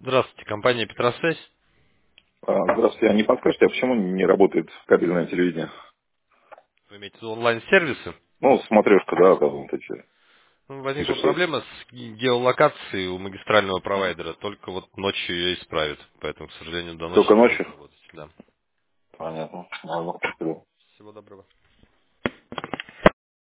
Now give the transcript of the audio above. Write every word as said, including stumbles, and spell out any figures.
Здравствуйте, компания Петросвязь. А, Здравствуйте, а не подскажете, а почему не работает кабельное телевидение? Вы имеете в виду онлайн-сервисы? Ну, смотрешка, да, да, вот эти Ну, возникла интерфейсы. проблема с ге- геолокацией у магистрального провайдера. Только вот ночью ее исправят. Поэтому, к сожалению, до ночи Только не будет ночью? работать. Да. Понятно. Ладно, спасибо. Всего доброго.